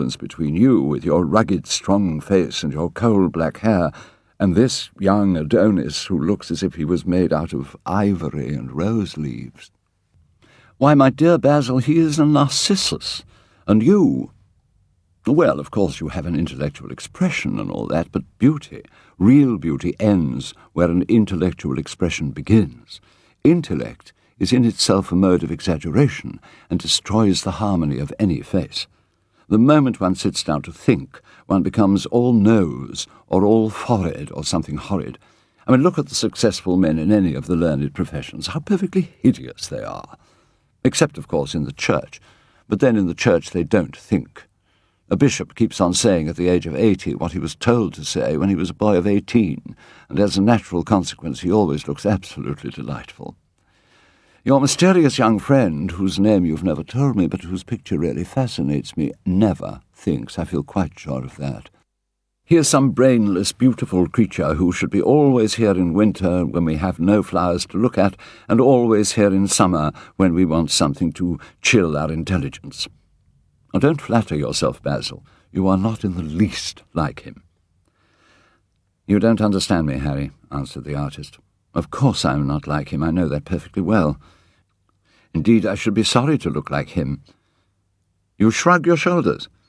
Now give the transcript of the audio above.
between you, with your rugged, strong face and your coal-black hair, and this young Adonis who looks as if he was made out of ivory and rose leaves. Why, my dear Basil, he is a Narcissus, and you... Well, of course you have an intellectual expression and all that, but beauty, real beauty, ends where an intellectual expression begins. Intellect is in itself a mode of exaggeration and destroys the harmony of any face. The moment one sits down to think, one becomes all nose or all forehead or something horrid. I mean, look at the successful men in any of the learned professions. How perfectly hideous they are. Except, of course, in the church. But then in the church they don't think. A bishop keeps on saying at the age of 80 what he was told to say when he was a boy of 18, and as a natural consequence he always looks absolutely delightful. Your mysterious young friend, whose name you've never told me, but whose picture really fascinates me, never thinks, I feel quite sure of that. He is some brainless, beautiful creature who should be always here in winter when we have no flowers to look at, and always here in summer when we want something to chill our intelligence. Now, don't flatter yourself, Basil. You are not in the least like him. You don't understand me, Harry, answered the artist. Of course I am not like him. I know that perfectly well. Indeed, I should be sorry to look like him. You shrug your shoulders.